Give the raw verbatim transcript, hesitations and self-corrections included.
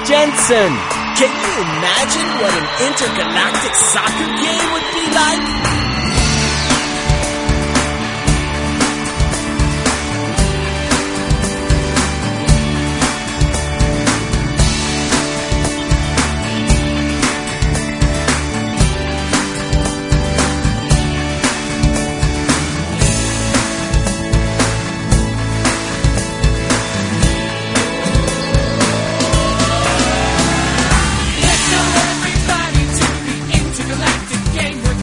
Jensen. Can you imagine what an intergalactic soccer game would be?